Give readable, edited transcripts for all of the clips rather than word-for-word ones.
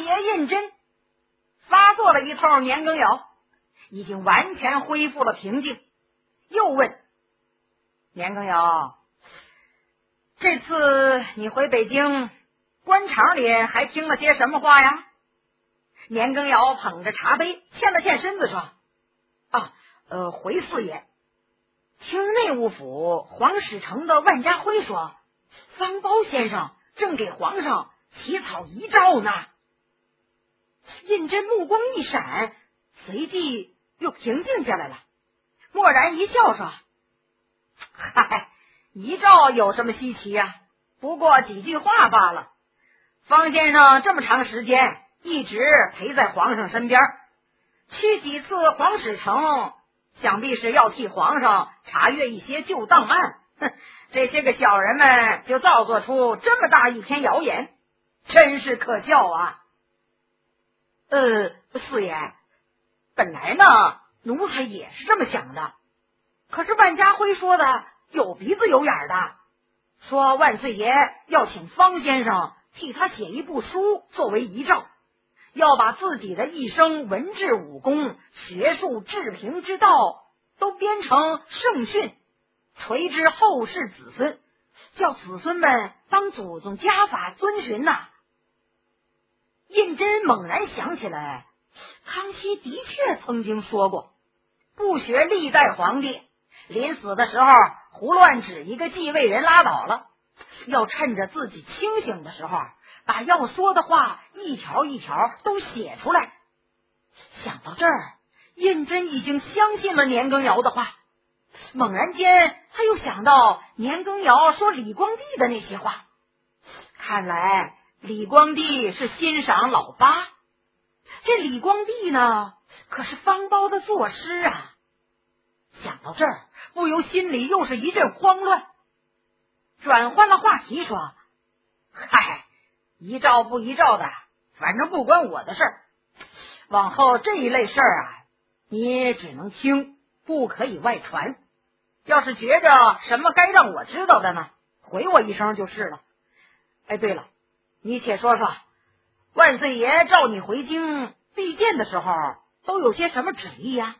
爷胤禛发作了一通年羹尧，已经完全恢复了平静，又问年羹尧，这次你回北京，官场里还听了些什么话呀？年羹尧捧着茶杯，欠了欠身子说，回四爷，听内务府黄使成的万家辉说，方苞先生正给皇上起草遗诏呢。胤禛目光一闪，随即又平静下来了，默然一笑说，嗨，遗诏有什么稀奇呀？不过几句话罢了。方先生这么长时间一直陪在皇上身边，去几次黄使成，想必是要替皇上查阅一些旧档案，这些个小人们就造作出这么大一篇谣言，真是可笑啊。四爷，本来呢奴才也是这么想的，可是万家辉说的有鼻子有眼的，说万岁爷要请方先生替他写一部书作为遗诏，要把自己的一生文治武功、学术治平之道都编成圣训，垂之后世子孙，叫子孙们当祖宗家法遵循呐。胤禛猛然想起来，康熙的确曾经说过，不学历代皇帝，临死的时候胡乱指一个继位人拉倒了，要趁着自己清醒的时候，把要说的话一条一条都写出来。想到这儿，胤禛已经相信了年羹尧的话，猛然间他又想到年羹尧说李光地的那些话，看来李光地是欣赏老八，这李光地呢可是方苞的作诗啊。想到这儿，不由心里又是一阵慌乱，转换了话题说，嗨，遗诏不遗诏的，反正不关我的事儿，往后这一类事儿啊，你只能听，不可以外传。要是觉着什么该让我知道的呢，回我一声就是了。对了，你且说说，万岁爷召你回京觐见的时候都有些什么旨意呀？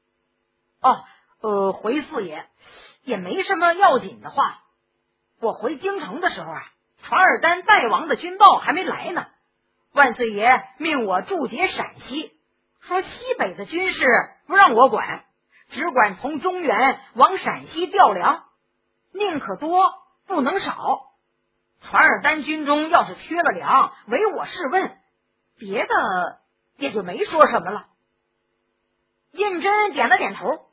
回四爷，也没什么要紧的话。我回京城的时候啊，传尔丹败亡的军报还没来呢。万岁爷命我驻节陕西，说西北的军事不让我管，只管从中原往陕西调粮，宁可多不能少。传尔丹军中要是缺了粮，唯我是问，别的也就没说什么了。胤禛点了点头，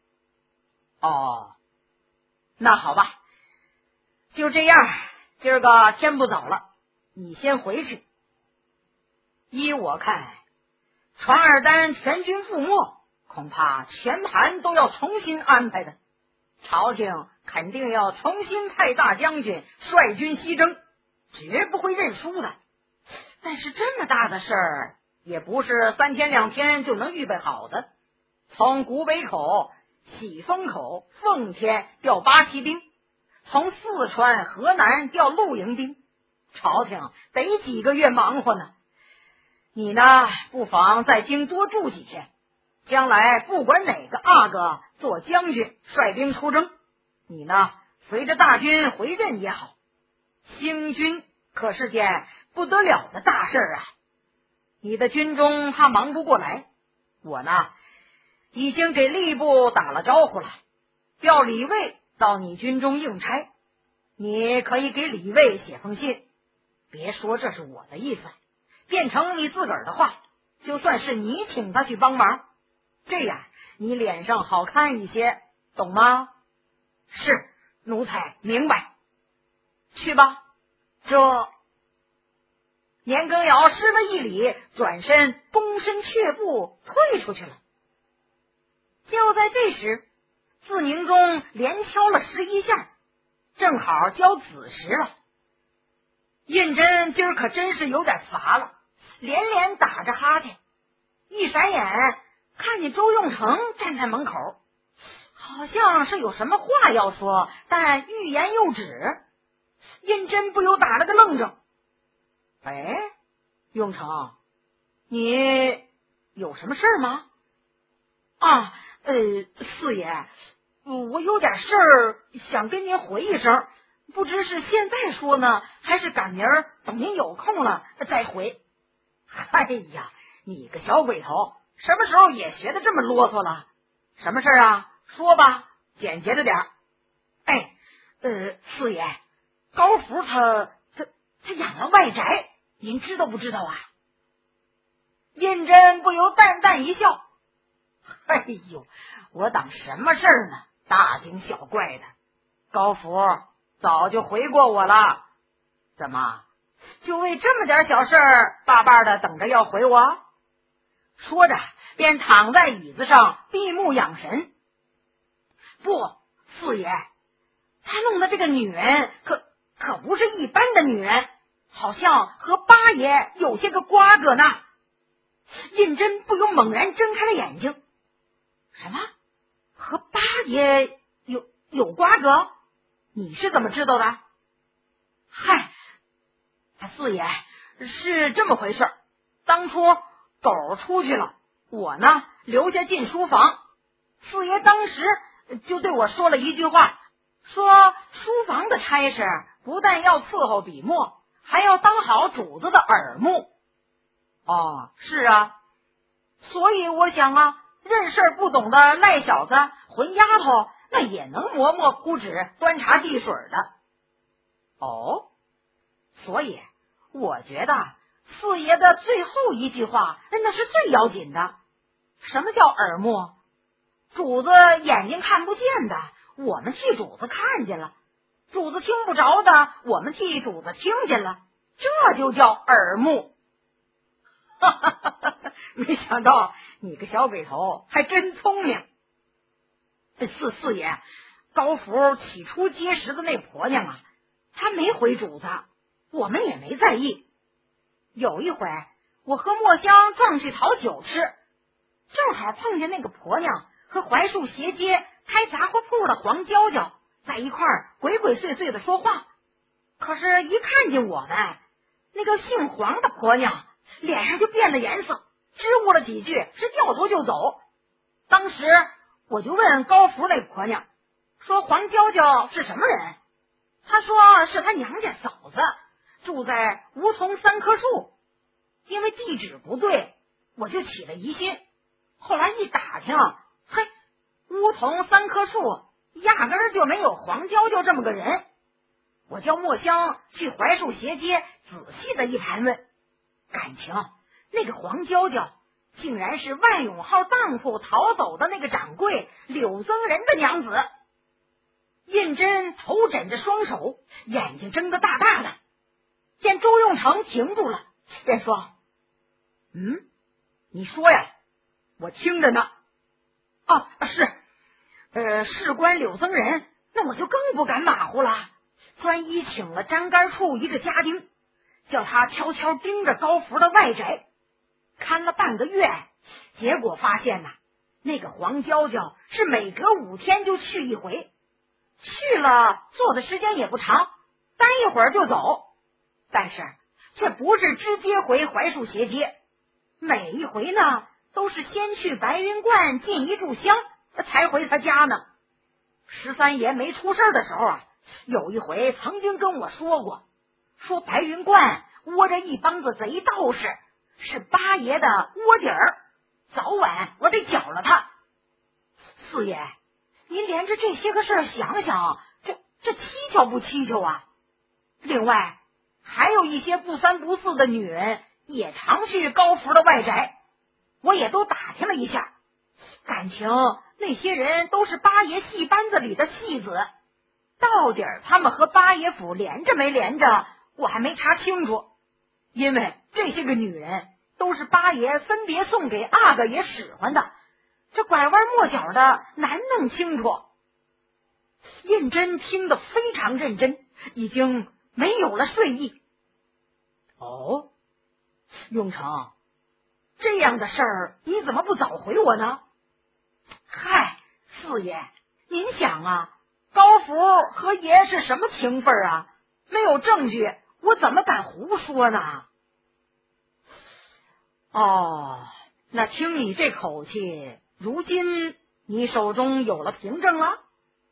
那好吧，就这样，今儿个天不早了，你先回去。依我看，传尔丹全军覆没，恐怕全盘都要重新安排的，朝廷肯定要重新派大将军率军西征，绝不会认输的。但是这么大的事儿，也不是3天2天就能预备好的。从古北口、喜峰口、奉天调8旗兵，从四川、河南调陆营兵，朝廷得几个月忙活呢。你呢，不妨在京多住几天，将来不管哪个阿哥做将军率兵出征，你呢随着大军回阵也好。兴军可是件不得了的大事啊，你的军中怕忙不过来，我呢已经给吏部打了招呼了，调李卫到你军中应差，你可以给李卫写封信，别说这是我的意思，变成你自个儿的话，就算是你请他去帮忙，这样你脸上好看一些，懂吗？是，奴才明白。去吧。这年羹尧施了一礼，转身躬身却步退出去了。就在这时，自宁中连敲了11下，正好交子时了。胤禛今儿可真是有点乏了，连连打着哈欠，一闪眼看见周用成站在门口，好像是有什么话要说，但欲言又止。胤禛不由打了个愣怔，用成， 你有什么事儿吗？四爷，我有点事儿想跟您回一声，不知是现在说呢，还是赶明儿等您有空了再回。哎呀，你个小鬼头，什么时候也学得这么啰嗦了？什么事儿啊？说吧，简洁着点儿。四爷，高福他养了外宅，您知道不知道啊？胤禛不由淡淡一笑。哎呦，我当什么事儿呢？大惊小怪的。高福早就回过我了，怎么就为这么点小事儿巴巴的等着要回我？说着便躺在椅子上闭目养神。不，四爷，他弄的这个女人可不是一般的女人，好像和八爷有些个瓜葛呢。胤禛不由猛然睁开了眼睛。什么？和八爷有瓜葛？你是怎么知道的？嗨，四爷，是这么回事。当初狗出去了，我呢留下进书房，四爷当时就对我说了一句话，说书房的差事不但要伺候笔墨，还要当好主子的耳目。是啊，所以我想啊，认事儿不懂的赖小子混丫头那也能磨墨铺纸端茶递水的。所以我觉得四爷的最后一句话那是最要紧的。什么叫耳目？主子眼睛看不见的，我们替主子看见了；主子听不着的，我们替主子听见了，这就叫耳目。没想到你个小鬼头还真聪明。四爷，高福起初结识的那婆娘啊，她没回主子，我们也没在意。有一回我和墨香撞去讨酒吃，正好碰见那个婆娘和槐树斜街开杂货铺的黄娇娇在一块儿鬼鬼祟祟的说话。可是一看见我们，那个姓黄的婆娘脸上就变了颜色，支吾了几句，是掉头就走。当时我就问高福那婆娘，说黄娇娇是什么人？她说是她娘家嫂子，住在梧桐3棵树。因为地址不对，我就起了疑心。后来一打听，梧桐3棵树压根儿就没有黄娇娇这么个人。我叫墨香去槐树斜街仔细的一盘问，感情那个黄娇娇竟然是万永号当铺逃走的那个掌柜柳增人的娘子。胤禛头枕着双手，眼睛睁得大大的，见周用成停住了，便说：你说呀，我听着呢。事关柳增人，那我就更不敢马虎了。专一请了粘杆处一个家丁，叫他悄悄盯着高福的外宅，看了半个月，结果发现那个黄娇娇是每隔5天就去一回，去了坐的时间也不长，待一会儿就走，但是却不是直接回槐树斜街，每一回呢都是先去白云观进一炷香才回他家呢。13爷没出事的时候有一回曾经跟我说过，说白云观窝着一帮子贼道士，是八爷的窝底儿，早晚我得剿了他。四爷，您连着这些个事儿想想，这蹊跷不蹊跷啊？另外还有一些不三不四的女人也常去高福的外宅，我也都打听了一下，感情那些人都是八爷戏班子里的戏子，到底他们和八爷府连着没连着，我还没查清楚。因为这些个女人都是八爷分别送给阿哥爷使唤的，这拐弯抹角的难弄清楚。胤禛听得非常认真，已经没有了睡意。永成，这样的事儿你怎么不早回我呢？四爷，您想高福和爷是什么情分啊？没有证据，我怎么敢胡说呢？ 哦，那听你这口气，如今你手中有了凭证了？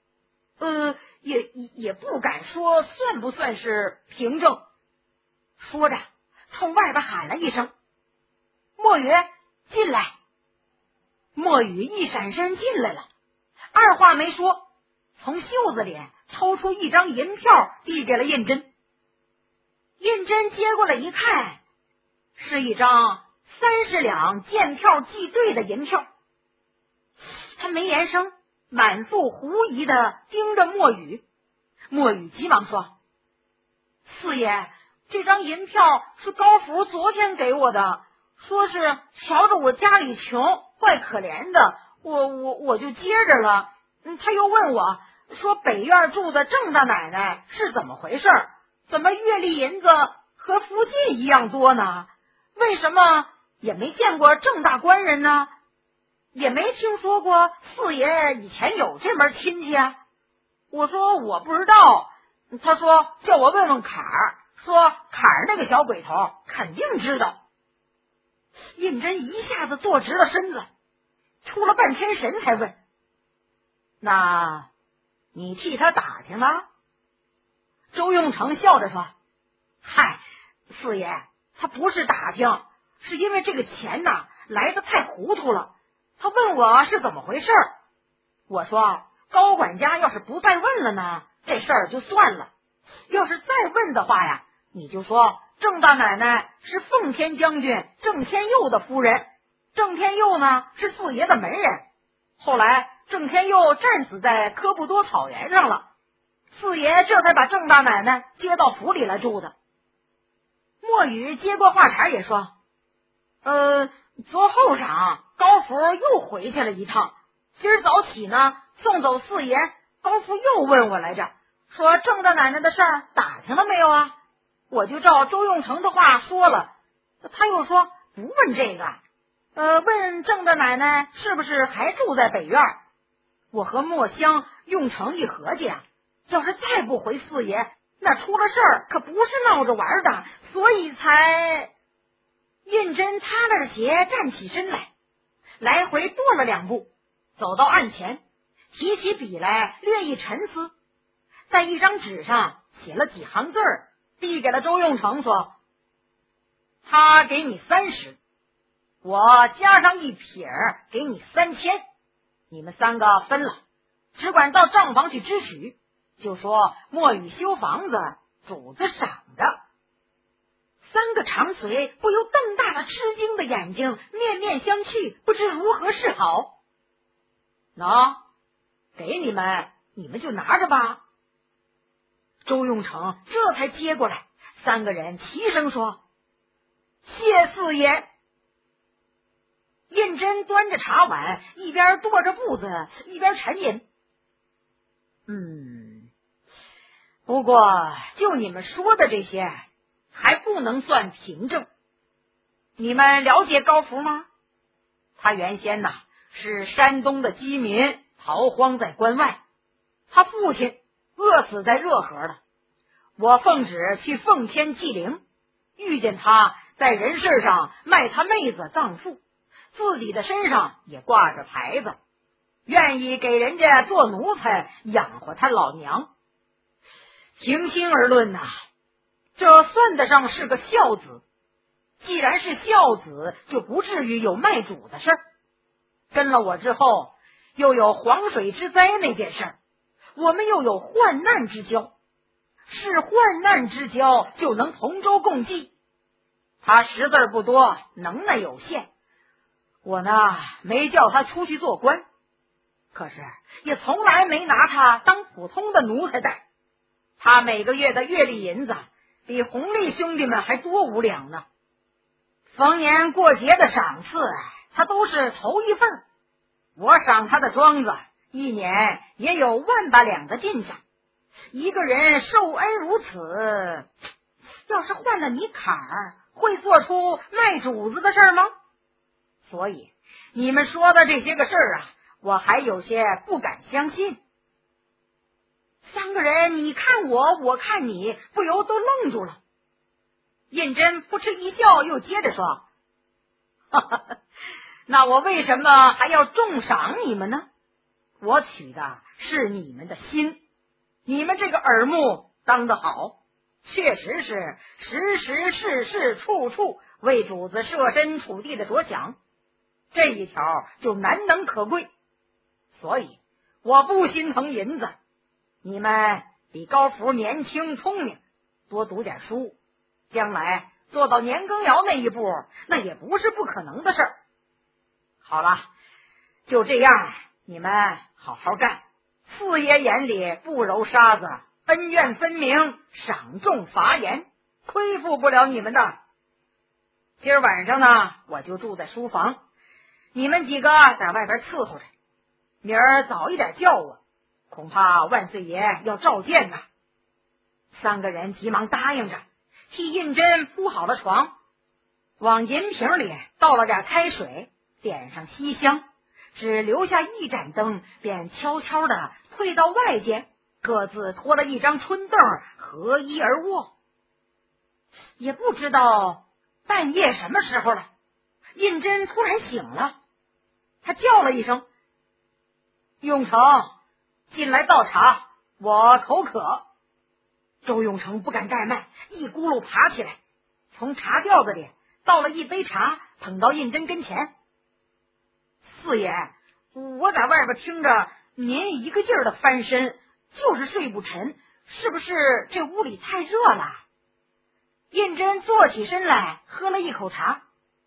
也不敢说算不算是凭证。说着，冲外边喊了一声：“墨雨，进来！”墨雨一闪身进来了，二话没说，从袖子里抽出一张银票，递给了胤禛。胤禛接过来一看，是一张30两见票计对的银票。他没言声，满腹狐疑的盯着墨雨。墨雨急忙说：“四爷，这张银票是高福昨天给我的，说是瞧着我家里穷，怪可怜的，我就接着了。他又问我说，北院住的郑大奶奶是怎么回事？怎么月例银子和福晋一样多呢？为什么也没见过郑大官人呢？也没听说过四爷以前有这门亲戚啊。”我说我不知道，他说叫我问问坎儿，说坎儿那个小鬼头肯定知道。胤禛一下子坐直了身子，出了半天神才问：“那你替他打听了？”周用成笑着说：“嗨，四爷，他不是打听，是因为这个钱呐来得太糊涂了。他问我是怎么回事，我说高管家要是不再问了呢，这事儿就算了；要是再问的话呀，你就说郑大奶奶是奉天将军郑天佑的夫人，郑天佑呢是四爷的门人。后来郑天佑战死在科布多草原上了，四爷这才把郑大奶奶接到府里来住的。”墨雨接过话茬也说：“昨后晌高福又回去了一趟，今儿早起呢送走四爷，高福又问我来着，说郑大奶奶的事儿打听了没有啊？我就照周用成的话说了，他又说不问这个，问郑大奶奶是不是还住在北院。我和墨香、用成一合计啊，要是再不回四爷，那出了事儿可不是闹着玩的，所以才……”胤禛擦了着鞋站起身来，来回踱了2步，走到案前，提起笔来略一沉思，在一张纸上写了几行字儿，递给了周用成说：“他给你30，我加上1撇给你3000，你们3个分了，只管到账房去支取，就说墨雨修房子，主子赏的。”3个长随不由瞪大了吃惊的眼睛，面面相觑，不知如何是好。喏，给你们，你们就拿着吧。周用成这才接过来，3个人齐声说：“谢四爷。”胤禛端着茶碗，一边跺着步子，一边沉吟：“不过就你们说的这些，还不能算凭证。你们了解高福吗？他原先呐是山东的饥民，逃荒在关外，他父亲饿死在热河了。我奉旨去奉天祭灵，遇见他在人事上卖他妹子葬父，自己的身上也挂着牌子，愿意给人家做奴才养活他老娘。平心而论呐，这算得上是个孝子。既然是孝子，就不至于有卖主的事儿。跟了我之后，又有黄水之灾那件事儿，我们又有患难之交，是患难之交就能同舟共济。他识字不多，能耐有限，我呢没叫他出去做官，可是也从来没拿他当普通的奴才待。他每个月的月例银子比红利兄弟们还多5两呢。逢年过节的赏赐，他都是头一份。我赏他的庄子，一年也有万把两的进项。一个人受恩如此，要是换了你坎儿，会做出卖主子的事吗？所以你们说的这些个事儿啊，我还有些不敢相信。3个人你看我，我看你，不由都愣住了。胤禛扑哧一笑，又接着说：“ 那我为什么还要重赏你们呢？我取的是你们的心，你们这个耳目当得好，确实是时时事事处处为主子设身处地的着想，这一条就难能可贵。所以我不心疼银子，你们比高福年轻聪明，多读点书，将来做到年羹尧那一步，那也不是不可能的事儿。好了，就这样，你们好好干，四爷眼里不揉沙子，恩怨分明，赏重罚严，亏负不了你们的。今儿晚上呢，我就住在书房，你们几个在外边伺候着，明儿早一点叫我，恐怕万岁爷要召见呐。三个人急忙答应着，替胤禛铺好了床，往银瓶里倒了点开水，点上西香，只留下一盏灯，便悄悄地退到外间，各自拖了一张春凳合衣而卧。也不知道半夜什么时候了，胤禛突然醒了，他叫了一声：永成，进来倒茶，我口渴。周永成不敢怠慢，一咕噜爬起来，从茶吊子里倒了一杯茶，捧到胤禛跟前。四爷，我在外边听着您一个劲儿的翻身，就是睡不沉，是不是这屋里太热了？胤禛坐起身来，喝了一口茶。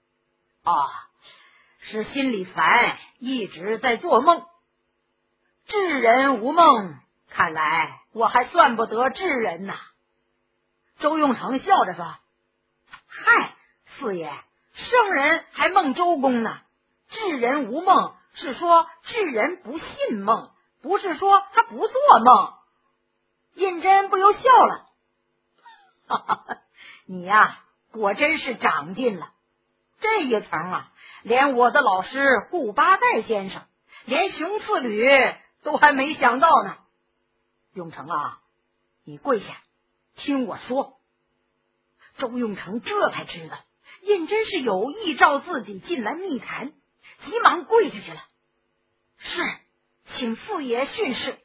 是心里烦，一直在做梦。智人无梦，看来我还算不得智人呐。周永成笑着说：嗨，四爷，圣人还梦周公呢，智人无梦是说智人不信梦，不是说他不做梦。胤禛不由笑了，你呀，果真是长进了。这一层啊，连我的老师顾八代先生，连熊次履都还没想到呢。永成啊，你跪下听我说。周永成这才知道胤禛是有意召自己进来密谈，急忙跪下去了。是，请四爷训示。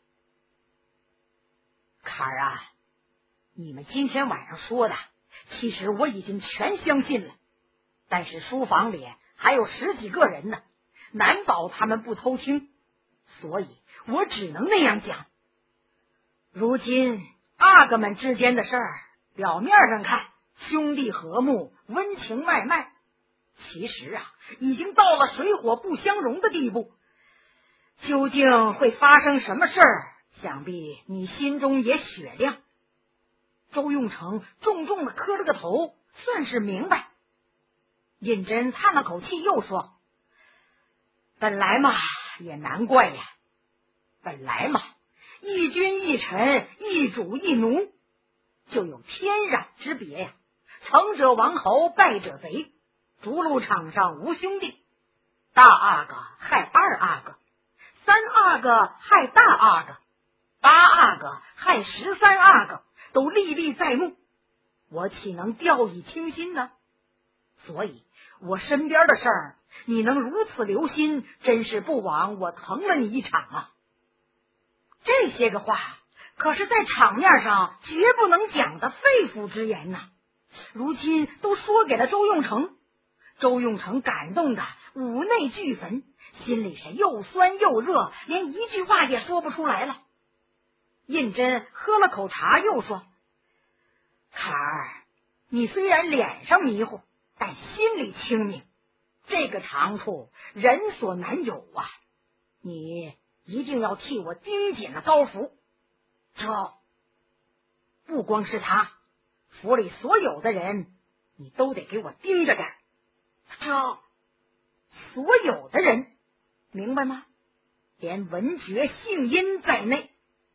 坎儿啊，你们今天晚上说的，其实我已经全相信了，但是书房里还有10几个人呢，难保他们不偷听，所以我只能那样讲。如今阿哥们之间的事儿，表面上看兄弟和睦，温情脉脉，其实啊，已经到了水火不相容的地步。究竟会发生什么事儿，想必你心中也雪亮。周永成重重的磕了个头，算是明白。胤禛叹了口气，又说：本来嘛，也难怪呀。本来嘛，一君一臣，一主一奴，就有天壤之别呀。成者王侯，败者贼，逐鹿场上无兄弟，大阿哥害二阿哥，三阿哥害大阿哥，八阿哥害13阿哥，都历历在目，我岂能掉以轻心呢？所以我身边的事儿，你能如此留心，真是不枉我疼了你一场啊。这些个话可是在场面上绝不能讲的肺腑之言呐，如今都说给了周永成。周永成感动的五内俱焚，心里是又酸又热，连一句话也说不出来了。胤禛喝了口茶，又说：坎儿，你虽然脸上迷糊，但心里清明，这个长处人所难有啊，你一定要替我盯紧了高福。这不光是他，府里所有的人你都得给我盯着点。这所有的人明白吗？连文爵姓殷在内。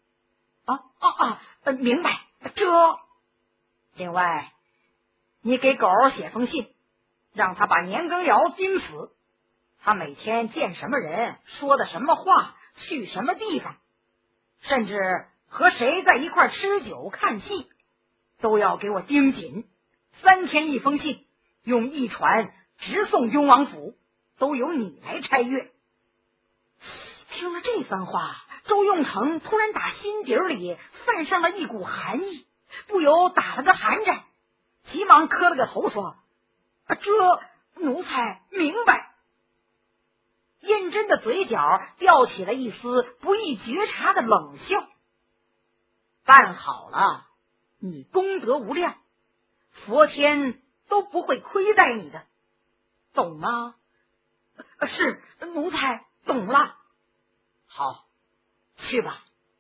明白。这另外，你给狗写封信，让他把年羹尧盯死。他每天见什么人，说的什么话，去什么地方，甚至和谁在一块吃酒看戏，都要给我盯紧。3天一封信，用一传直送雍王府，都由你来拆阅。听了这番话，周用成突然打心底里泛上了一股寒意，不由打了个寒战，急忙磕了个头说：这奴才明白。胤禛的嘴角吊起了一丝不易觉察的冷笑。办好了，你功德无量，佛天都不会亏待你的，懂吗？是，奴才懂了。好，去吧。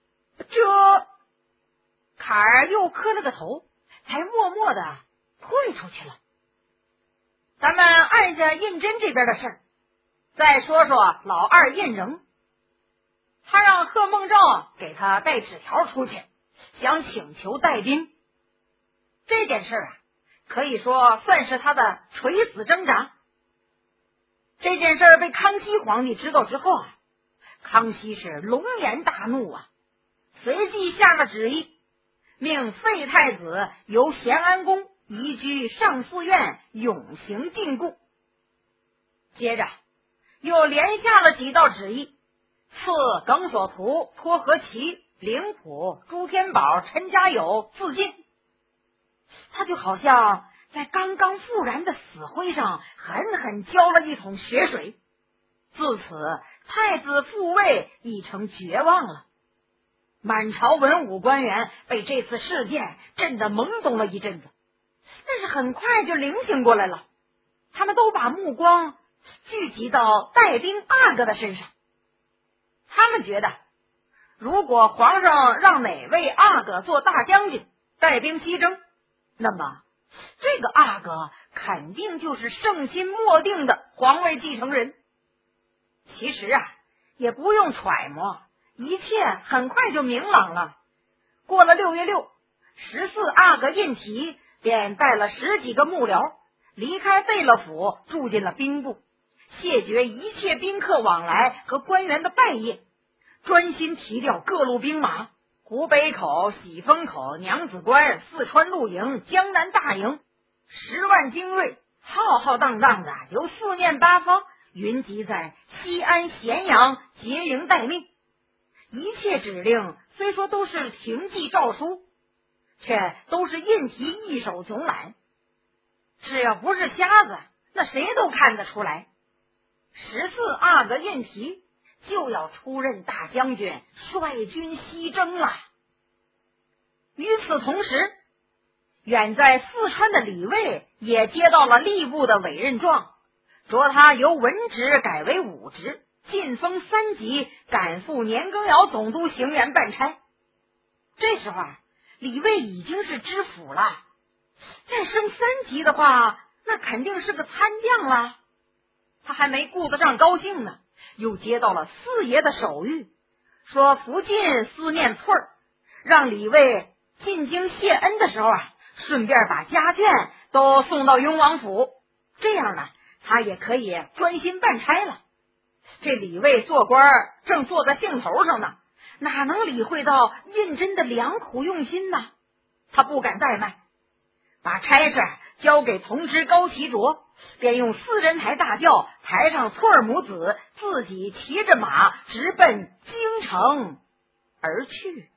坎儿又磕了个头，才默默的退出去了。咱们按下胤禛这边的事儿，再说说老二胤禛。他让贺孟昭给他带纸条出去，想请求带兵。这件事可以说算是他的垂死挣扎。这件事被康熙皇帝知道之后康熙是龙颜大怒随即下了旨意，命废太子由咸安宫移居上寺院永行禁锢。接着又连下了几道旨意，赐耿所图、颇和奇、灵甫、朱天宝、陈家友自尽。他就好像在刚刚复燃的死灰上狠狠浇了一桶血水。自此太子复位已成绝望了。满朝文武官员被这次事件震得懵懂了一阵子，但是很快就灵醒过来了。他们都把目光聚集到带兵阿哥的身上。他们觉得，如果皇上让哪位阿哥做大将军带兵西征，那么这个阿哥肯定就是圣心默定的皇位继承人。其实也不用揣摩，一切很快就明朗了。过了6月6，14阿哥胤禔便带了10几个幕僚离开贝勒府，住进了兵部，谢绝一切宾客往来和官员的拜谒，专心提调各路兵马，湖北口、喜峰口、娘子关、四川陆营、江南大营，10万精锐浩浩荡荡的由四面八方云集在西安、咸阳结营待命。一切指令虽说都是停骑诏书，却都是胤禔一手总揽。只要不是瞎子，那谁都看得出来，14阿哥胤禔就要出任大将军，率军西征了。与此同时，远在四川的李卫也接到了吏部的委任状，说他由文职改为武职，晋封3级，赶赴年羹尧总督行辕办差。这时候李卫已经是知府了，再升3级的话，那肯定是个参将了。他还没顾得上高兴呢，又接到了四爷的手谕，说福晋思念翠儿，让李卫进京谢恩的时候顺便把家眷都送到雍王府，这样呢，他也可以专心办差了。这李卫做官正坐在兴头上呢，哪能理会到胤禛的良苦用心呢？他不敢怠慢，把差事交给同知高其卓，便用4人抬大轿抬上翠儿母子，自己骑着马直奔京城而去。